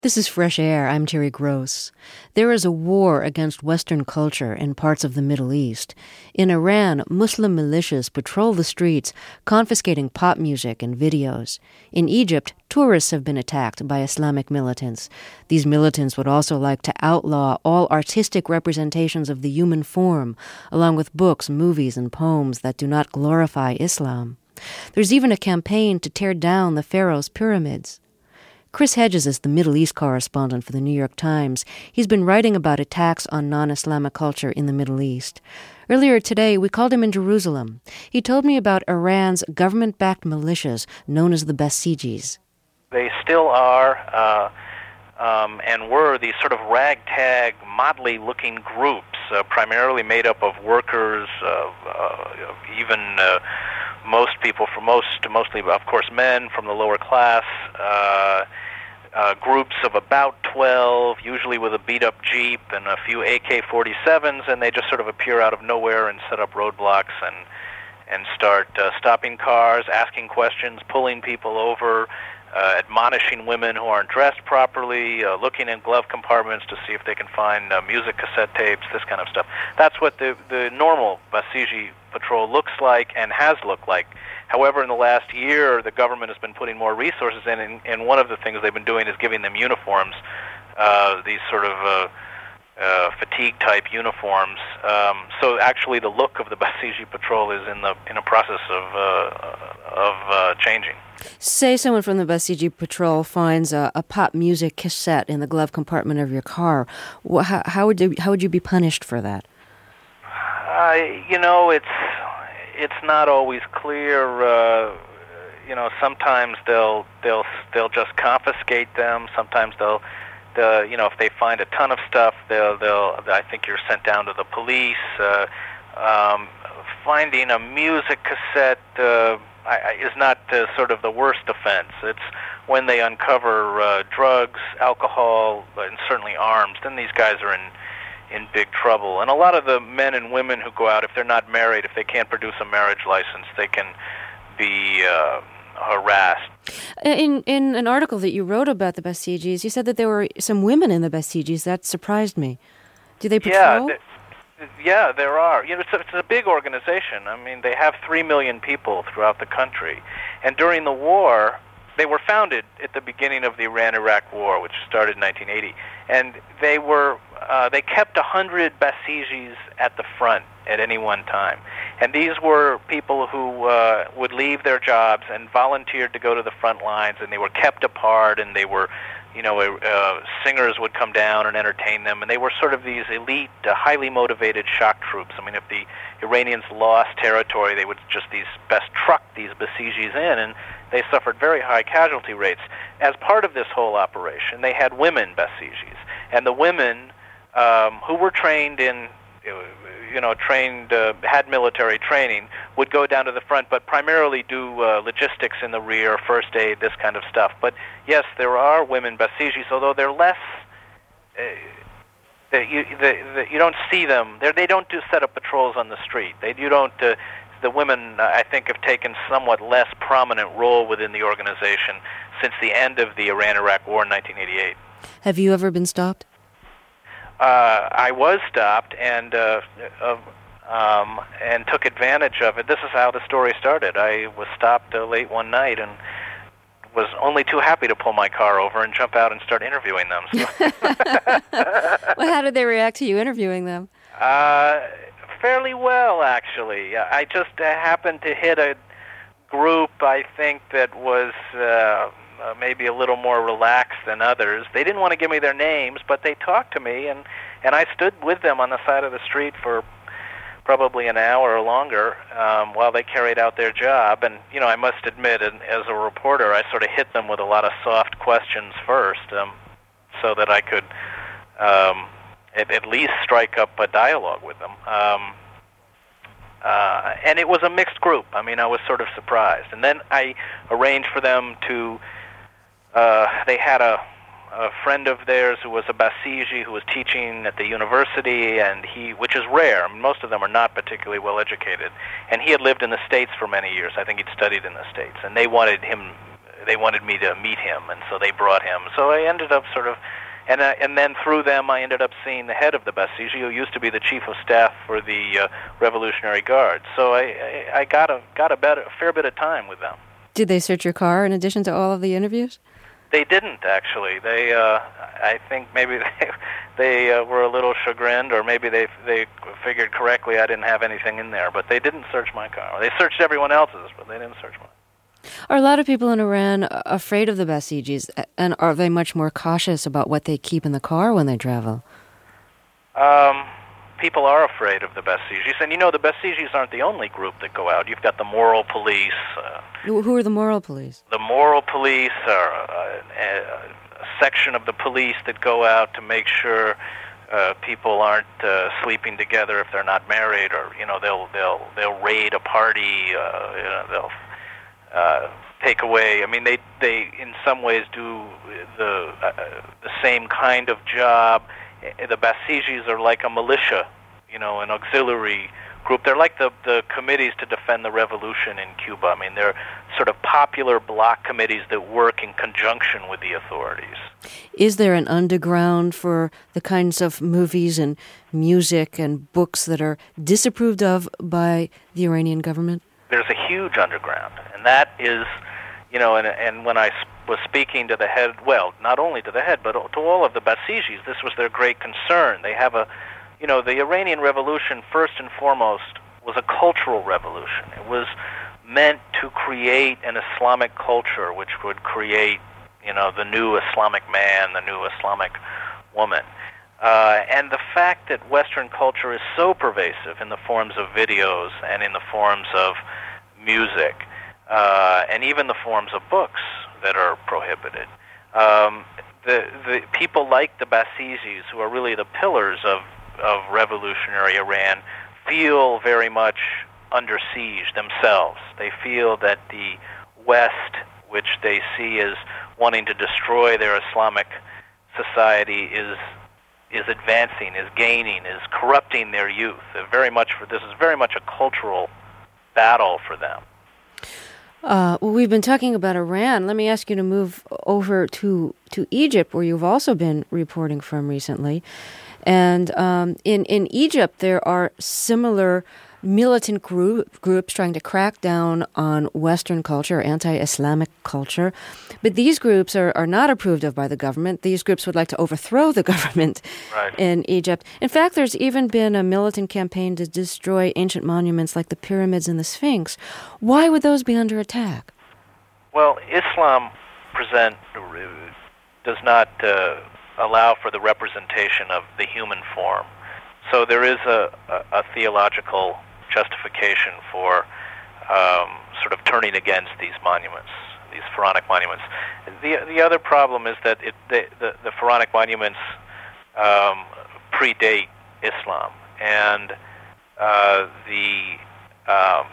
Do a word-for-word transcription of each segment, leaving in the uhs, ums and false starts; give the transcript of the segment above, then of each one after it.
This is Fresh Air. I'm Terry Gross. There is a war against Western culture in parts of the Middle East. In Iran, Muslim militias patrol the streets, confiscating pop music and videos. In Egypt, tourists have been attacked by Islamic militants. These militants would also like to outlaw all artistic representations of the human form, along with books, movies, and poems that do not glorify Islam. There's even a campaign to tear down the Pharaoh's pyramids. Chris Hedges is the Middle East correspondent for the New York Times. He's been writing about attacks on non-Islamic culture in the Middle East. Earlier today, we called him in Jerusalem. He told me about Iran's government-backed militias known as the Basijis. They still are uh, um, and were these sort of ragtag, motley-looking groups, uh, primarily made up of workers, uh, uh, even uh, most people, from most, mostly, of course, men from the lower class, uh, uh, groups of about twelve, usually with a beat-up Jeep and a few A K forty-sevens, and they just sort of appear out of nowhere and set up roadblocks and and start uh, stopping cars, asking questions, pulling people over, uh, admonishing women who aren't dressed properly, uh, looking in glove compartments to see if they can find uh, music cassette tapes, this kind of stuff. That's what the, the normal Basiji patrol looks like and has looked like. However, in the last year, the government has been putting more resources in, and, and one of the things they've been doing is giving them uniforms, uh, these sort of uh, uh, fatigue-type uniforms. Um, so actually the look of the Basiji patrol is in the in a process of, uh, of uh, changing. Say someone from the Basiji patrol finds a, a pop music cassette in the glove compartment of your car. How, how, would, you, how would you be punished for that? Uh, you know, it's it's not always clear. Uh, you know, sometimes they'll they'll they'll just confiscate them. Sometimes they'll, the you know, if they find a ton of stuff, they'll they'll. I think you're sent down to the police. Uh, um, finding a music cassette uh, I, is not uh, sort of the worst offense. It's when they uncover uh, drugs, alcohol, and certainly arms. Then these guys are in. in big trouble. And a lot of the men and women who go out, if they're not married, if they can't produce a marriage license, they can be uh, harassed. In in an article that you wrote about the Basijis, you said that there were some women in the Basijis. That surprised me. Do they patrol? Yeah, th- yeah, there are. You know, it's a, it's a big organization. I mean, they have three million people throughout the country. And during the war, they were founded at the beginning of the Iran-Iraq War, which started in nineteen eighty, and they were uh, they kept one hundred Basijis at the front at any one time. And these were people who uh, would leave their jobs and volunteered to go to the front lines, and they were kept apart, and they were, you know, uh, singers would come down and entertain them, and they were sort of these elite, uh, highly motivated shock troops. I mean, if the Iranians lost territory, they would just these best truck these Basijis in, and they suffered very high casualty rates. As part of this whole operation, they had women Basijis, and the women um, who were trained in, you know, trained, uh, had military training, would go down to the front, but primarily do uh, logistics in the rear, first aid, this kind of stuff. But yes, there are women Basijis, although they're less. Uh, they, you, they, they, you don't see them. They're, they don't do set up patrols on the street. They you don't. Uh, the women, uh, I think, have taken somewhat less prominent role within the organization since the end of the Iran-Iraq War in nineteen eighty-eight. Have you ever been stopped? Uh, I was stopped and uh, uh, um, and took advantage of it. This is how the story started. I was stopped uh, late one night and was only too happy to pull my car over and jump out and start interviewing them. So. Well, how did they react to you interviewing them? Uh, fairly well, actually. I just uh, happened to hit a group, I think, that was uh, uh, maybe a little more relaxed than others. They didn't want to give me their names, but they talked to me, and, and I stood with them on the side of the street for probably an hour or longer um, while they carried out their job. And, you know, I must admit, as a reporter, I sort of hit them with a lot of soft questions first um, so that I could um, at, at least strike up a dialogue with them. Um, uh, and it was a mixed group. I mean, I was sort of surprised. And then I arranged for them to, uh, they had a, a friend of theirs who was a Basiji who was teaching at the university, and he, which is rare. I mean, most of them are not particularly well educated. And he had lived in the States for many years. I think he'd studied in the States. And they wanted him, they wanted me to meet him, and so they brought him. So I ended up sort of, and uh, and then through them I ended up seeing the head of the Basiji, who used to be the chief of staff for the uh, Revolutionary Guard. So I, I, I got a got a, better, a fair bit of time with them. Did they search your car in addition to all of the interviews? They didn't, actually. They, uh, I think maybe they, they uh, were a little chagrined, or maybe they they figured correctly I didn't have anything in there. But they didn't search my car. They searched everyone else's, but they didn't search mine. Are a lot of people in Iran afraid of the Basijis, and are they much more cautious about what they keep in the car when they travel? Um, people are afraid of the Basijis. And, you know, the Basijis aren't the only group that go out. You've got the moral police. Uh, Who are the moral police? The moral police are a, a, a section of the police that go out to make sure uh, people aren't uh, sleeping together if they're not married, or, you know, they'll they'll they'll raid a party. Uh, you know, they'll uh, take away. I mean, they they in some ways do the uh, the same kind of job. The Basijis are like a militia, you know, an auxiliary group. They're like the, the committees to defend the revolution in Cuba. I mean, they're sort of popular bloc committees that work in conjunction with the authorities. Is there an underground for the kinds of movies and music and books that are disapproved of by the Iranian government? There's a huge underground, and that is, you know, and, and when I was speaking to the head, well, not only to the head, but to all of the Basijis, this was their great concern. They have a, you know, the Iranian Revolution, first and foremost, was a cultural revolution. It was meant to create an Islamic culture which would create, you know, the new Islamic man, the new Islamic woman. Uh, and the fact that Western culture is so pervasive in the forms of videos and in the forms of music, uh, and even the forms of books that are prohibited. Um, the, the people like the Basijis, who are really the pillars of, of revolutionary Iran, feel very much under siege themselves. They feel that the West, which they see as wanting to destroy their Islamic society, is is advancing, is gaining, is corrupting their youth. They're very much for this is very much a cultural battle for them. Uh, well, we've been talking about Iran. Let me ask you to move over to, to Egypt, where you've also been reporting from recently. And um, in, in Egypt, there are similar militant group, groups trying to crack down on Western culture, anti-Islamic culture. But these groups are, are not approved of by the government. These groups would like to overthrow the government right. in Egypt. In fact, there's even been a militant campaign to destroy ancient monuments like the pyramids and the Sphinx. Why would those be under attack? Well, Islam present does not uh, allow for the representation of the human form. So there is a, a, a theological justification for um, sort of turning against these monuments, these pharaonic monuments. The the other problem is that it, the, the, the pharaonic monuments um, predate Islam, and uh, the um,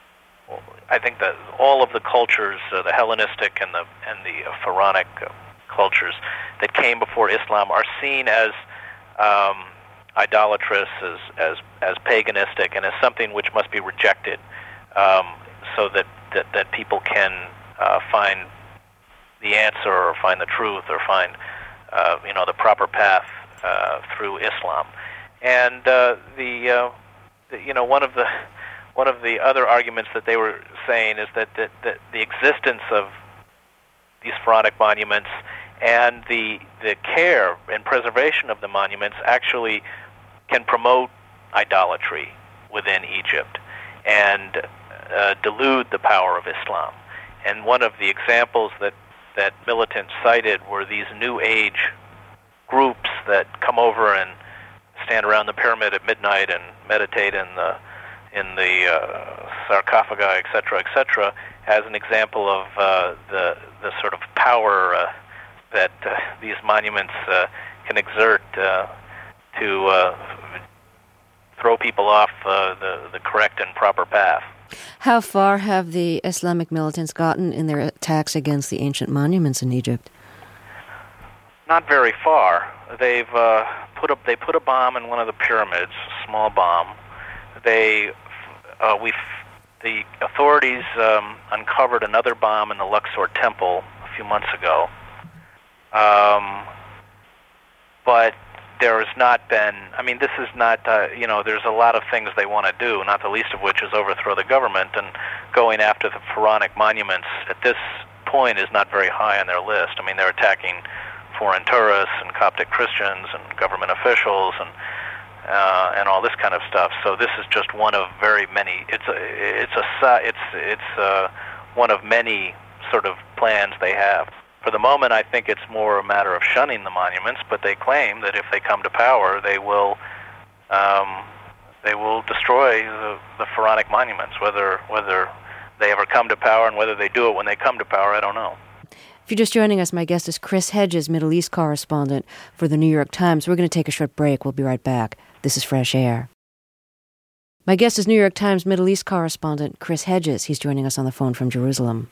I think that all of the cultures, uh, the Hellenistic and the and the uh, pharaonic uh, cultures that came before Islam, are seen as um, idolatrous, as, as as paganistic, and as something which must be rejected, um, so that, that, that people can uh, find the answer, or find the truth, or find uh, you know the proper path uh, through Islam. And uh, the, uh, the you know one of the one of the other arguments that they were saying is that, that, that the existence of these pharaonic monuments and the the care and preservation of the monuments actually can promote idolatry within Egypt and uh, dilute the power of Islam. And one of the examples that, that militants cited were these New Age groups that come over and stand around the pyramid at midnight and meditate in the in the uh, sarcophagi, et cetera, et cetera, as an example of uh, the the sort of power uh, that uh, these monuments uh, can exert uh, to uh, throw people off uh, the, the correct and proper path. How far have the Islamic militants gotten in their attacks against the ancient monuments in Egypt? Not very far. They've uh, put up. They put a bomb in one of the pyramids, a small bomb. They uh, we the authorities um, uncovered another bomb in the Luxor Temple a few months ago. Um, but there has not been, I mean, this is not, uh, you know, there's a lot of things they want to do, not the least of which is overthrow the government, and going after the Pharaonic monuments at this point is not very high on their list. I mean, they're attacking foreign tourists and Coptic Christians and government officials and uh, and all this kind of stuff. So this is just one of very many. It's a it's a it's it's uh, one of many sort of plans they have. For the moment, I think it's more a matter of shunning the monuments, but they claim that if they come to power, they will um, they will destroy the, the Pharaonic monuments. Whether whether they ever come to power and whether they do it when they come to power, I don't know. If you're just joining us, my guest is Chris Hedges, Middle East correspondent for the New York Times. We're going to take a short break. We'll be right back. This is Fresh Air. My guest is New York Times Middle East correspondent Chris Hedges. He's joining us on the phone from Jerusalem.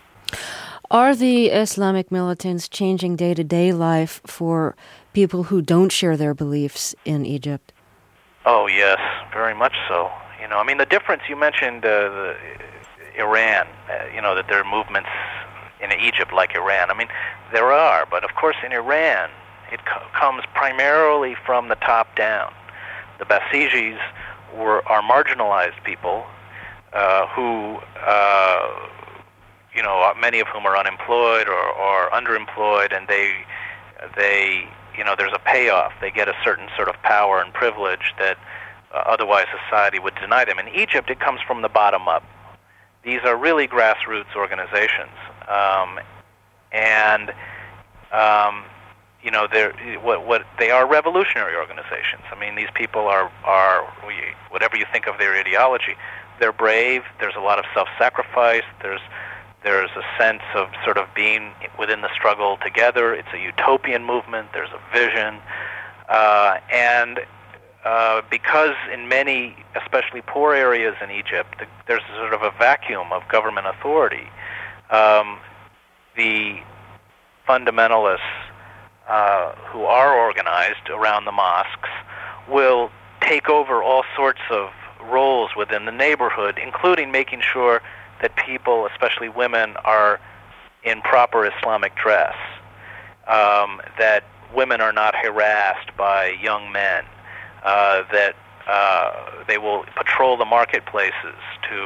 Are the Islamic militants changing day-to-day life for people who don't share their beliefs in Egypt? Oh, yes, very much so. You know, I mean, the difference, you mentioned uh, the, Iran, uh, you know, that there are movements in Egypt like Iran. I mean, there are, but of course in Iran, it co- comes primarily from the top down. The Basijis were are marginalized people uh, who, uh, you know, many of whom are unemployed or, or underemployed, and they, they, you know, there's a payoff. They get a certain sort of power and privilege that uh, otherwise society would deny them. In Egypt, it comes from the bottom up. These are really grassroots organizations, um, and um, you know, they're what, what they are revolutionary organizations. I mean, these people are are whatever you think of their ideology, they're brave. There's a lot of self-sacrifice. There's there's a sense of sort of being within the struggle together. It's a utopian movement. There's a vision, uh, and Uh, because in many, especially poor areas in Egypt, the, there's sort of a vacuum of government authority. Um, the fundamentalists uh, who are organized around the mosques will take over all sorts of roles within the neighborhood, including making sure that people, especially women, are in proper Islamic dress, um, that women are not harassed by young men, Uh, that uh, they will patrol the marketplaces to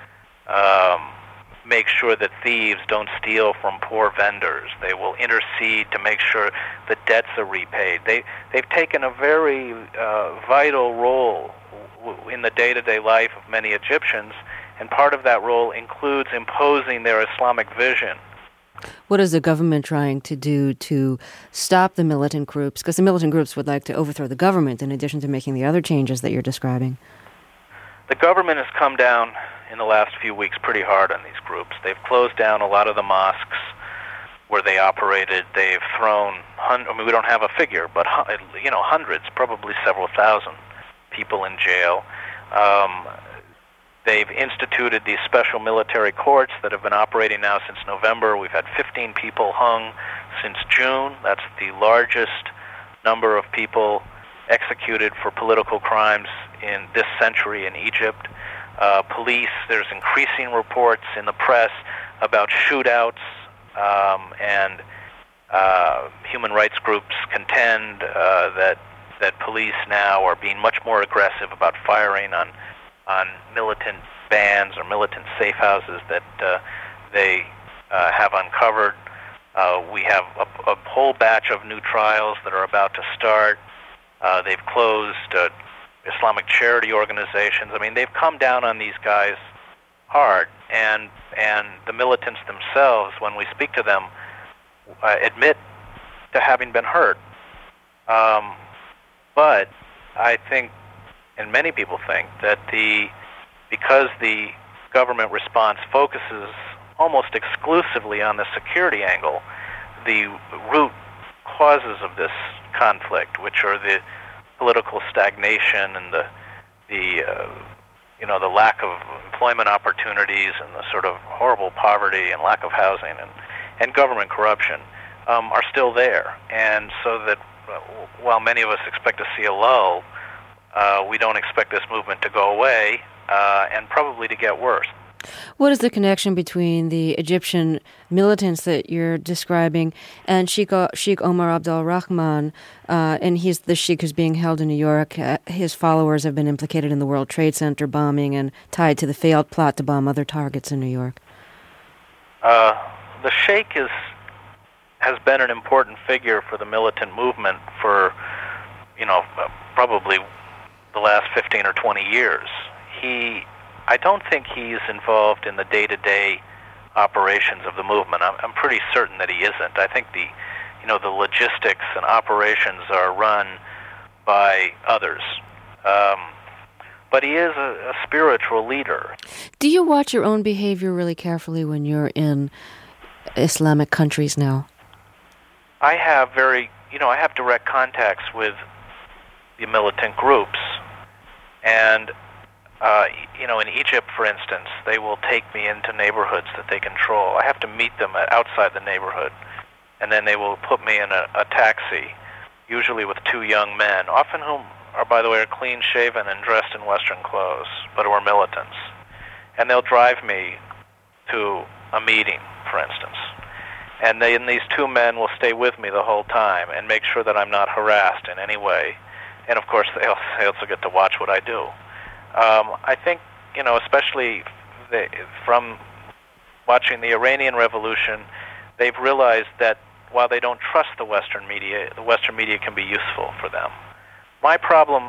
um, make sure that thieves don't steal from poor vendors. They will intercede to make sure that debts are repaid. They, they've taken a very uh, vital role w- in the day-to-day life of many Egyptians, and part of that role includes imposing their Islamic vision. What is the government trying to do to stop the militant groups? Because the militant groups would like to overthrow the government in addition to making the other changes that you're describing. The government has come down in the last few weeks pretty hard on these groups. They've closed down a lot of the mosques where they operated. They've thrown, hun- I mean, we don't have a figure, but you know, hundreds, probably several thousand people in jail. Um, They've instituted these special military courts that have been operating now since November. We've had fifteen people hung since June. That's the largest number of people executed for political crimes in this century in Egypt. Uh, police, there's increasing reports in the press about shootouts, um, and uh, human rights groups contend uh, that that police now are being much more aggressive about firing on on militant bands or militant safe houses that uh, they uh, have uncovered. Uh, we have a, a whole batch of new trials that are about to start. Uh, they've closed uh, Islamic charity organizations. I mean, they've come down on these guys hard, and and the militants themselves, when we speak to them, uh, admit to having been hurt. Um, but I think, and many people think, that the because the government response focuses almost exclusively on the security angle, the root causes of this conflict, which are the political stagnation and the the uh, you know the lack of employment opportunities and the sort of horrible poverty and lack of housing and and government corruption, um, are still there, and so that uh, while many of us expect to see a lull, Uh, we don't expect this movement to go away, uh, and probably to get worse. What is the connection between the Egyptian militants that you're describing and Sheikh, o- Sheikh Omar Abdul Rahman? Uh, and he's the sheikh who's being held in New York. Uh, his followers have been implicated in the World Trade Center bombing and tied to the failed plot to bomb other targets in New York. Uh, the sheikh is has been an important figure for the militant movement for, you know, probably the last fifteen or twenty years. He, I don't think he's involved in the day-to-day operations of the movement. I'm, I'm pretty certain that he isn't. I think the, you know, the logistics and operations are run by others. Um, but he is a, a spiritual leader. Do you watch your own behavior really carefully when you're in Islamic countries now? I have very, you know, I have direct contacts with the militant groups. And, uh, you know, in Egypt, for instance, they will take me into neighborhoods that they control. I have to meet them at, outside the neighborhood. And then they will put me in a, a taxi, usually with two young men, often whom are, by the way, are clean-shaven and dressed in Western clothes, but who are militants. And they'll drive me to a meeting, for instance. And they, and these two men will stay with me the whole time and make sure that I'm not harassed in any way. And, of course, they also, they also get to watch what I do. Um, I think, you know, especially the, from watching the Iranian Revolution, they've realized that while they don't trust the Western media, the Western media can be useful for them. My problem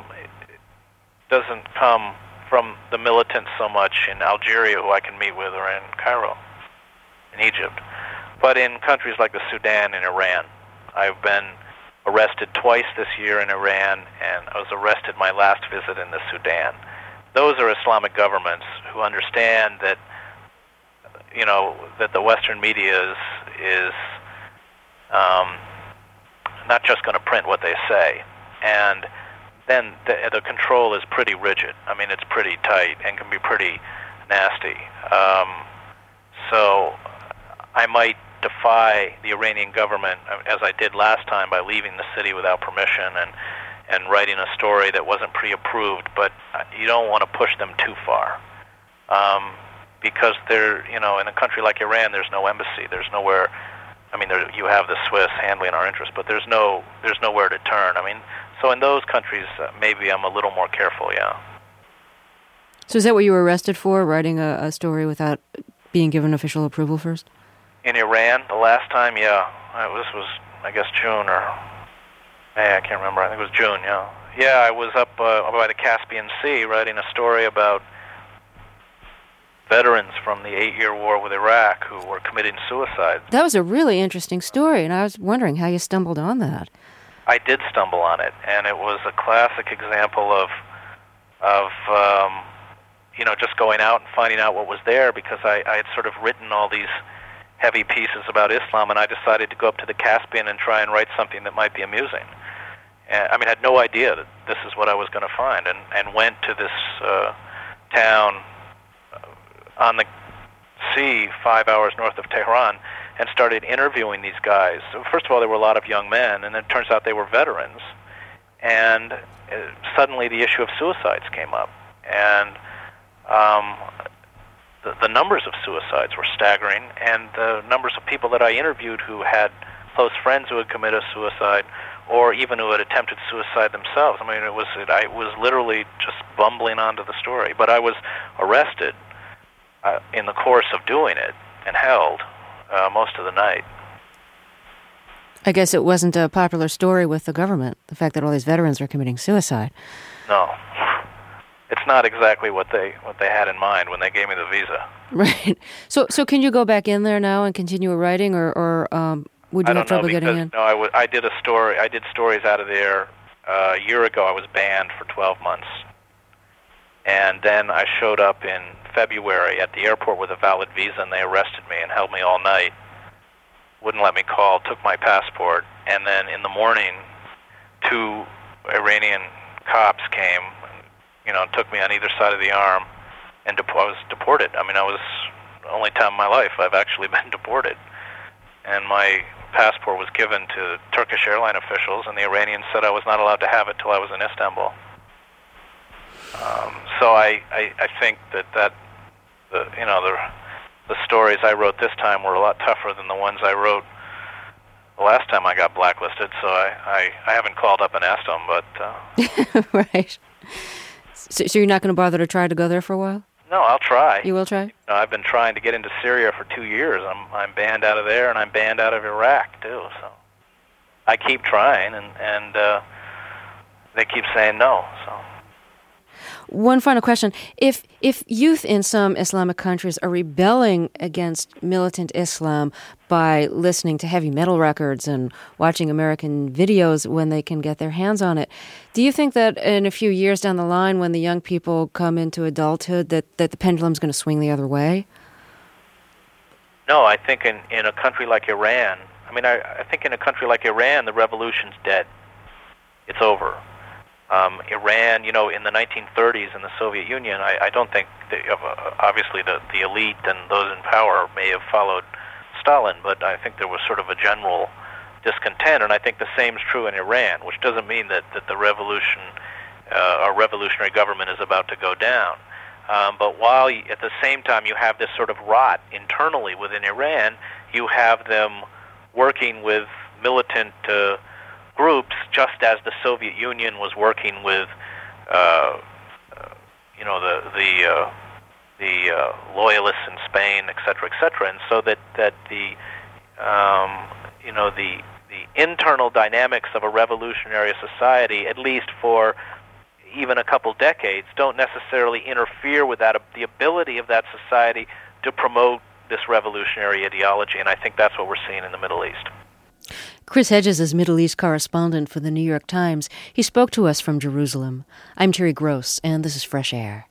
doesn't come from the militants so much in Algeria, who I can meet with, or in Cairo, in Egypt, but in countries like the Sudan and Iran. I've been arrested twice this year in Iran, and I was arrested my last visit in the Sudan. Those are Islamic governments who understand that, you know, that the Western media is, is um, not just going to print what they say. And then the, the control is pretty rigid. I mean, it's pretty tight and can be pretty nasty. Um, so I might defy the Iranian government, as I did last time, by leaving the city without permission and, and writing a story that wasn't pre-approved, but you don't want to push them too far. Um, because they're, you know, in a country like Iran, there's no embassy, there's nowhere, I mean, there, you have the Swiss handling our interests, but there's no, there's nowhere to turn. I mean, so in those countries, uh, maybe I'm a little more careful, yeah. So is that what you were arrested for, writing a, a story without being given official approval first? In Iran, the last time, yeah. Uh, this was, I guess, June or May, I can't remember. I think it was June, yeah. Yeah, I was up uh, by the Caspian Sea writing a story about veterans from the eight-year war with Iraq who were committing suicide. That was a really interesting story, and I was wondering how you stumbled on that. I did stumble on it, and it was a classic example of, of um, you know, just going out and finding out what was there, because I, I had sort of written all these heavy pieces about Islam, and I decided to go up to the Caspian and try and write something that might be amusing. And, I mean, I had no idea that this is what I was going to find, and, and went to this uh, town on the sea five hours north of Tehran and started interviewing these guys. So first of all, there were a lot of young men, and then it turns out they were veterans. And uh, suddenly the issue of suicides came up. And um, the, the numbers of suicides were staggering, and the numbers of people that I interviewed who had close friends who had committed suicide, or even who had attempted suicide themselves. I mean, it was it, I was literally just bumbling onto the story. But I was arrested uh, in the course of doing it and held uh, most of the night. I guess it wasn't a popular story with the government, the fact that all these veterans are committing suicide. No. It's not exactly what they what they had in mind when they gave me the visa. Right. So so can you go back in there now and continue writing, or, or um, would you I have trouble know, because, getting in? No, I, w- I did a story. I did stories out of there uh, a year ago. I was banned for twelve months, and then I showed up in February at the airport with a valid visa, and they arrested me and held me all night. Wouldn't let me call. Took my passport, and then in the morning, two Iranian cops came. You know, took me on either side of the arm, and dep- I was deported. I mean, I was the only time in my life I've actually been deported. And my passport was given to Turkish airline officials, and the Iranians said I was not allowed to have it till I was in Istanbul. Um, so I, I, I think that, that the you know the the stories I wrote this time were a lot tougher than the ones I wrote the last time I got blacklisted. So I I, I haven't called up and asked them, but uh... right. So, so you're not going to bother to try to go there for a while? No, I'll try. You will try? You know, I've been trying to get into Syria for two years. I'm I'm banned out of there, and I'm banned out of Iraq too. So I keep trying, and and uh, they keep saying no. So. One final question. If if youth in some Islamic countries are rebelling against militant Islam by listening to heavy metal records and watching American videos when they can get their hands on it, do you think that in a few years down the line, when the young people come into adulthood, that, that the pendulum's going to swing the other way? No, I think in, in a country like Iran, I mean, I, I think in a country like Iran, the revolution's dead. It's over. Um, Iran, you know, in the nineteen thirties in the Soviet Union, I, I don't think, they, uh, obviously the, the elite and those in power may have followed Stalin, but I think there was sort of a general discontent, and I think the same is true in Iran, which doesn't mean that, that the revolution, uh, our revolutionary government is about to go down. Um, but while you, at the same time you have this sort of rot internally within Iran, you have them working with militant uh, groups, just as the Soviet Union was working with, uh, uh, you know, the the uh, the uh, loyalists in Spain, et cetera, et cetera, and so that that the um, you know the the internal dynamics of a revolutionary society, at least for even a couple decades, don't necessarily interfere with that the ability of that society to promote this revolutionary ideology, and I think that's what we're seeing in the Middle East. Chris Hedges is Middle East correspondent for the New York Times. He spoke to us from Jerusalem. I'm Terry Gross, and this is Fresh Air.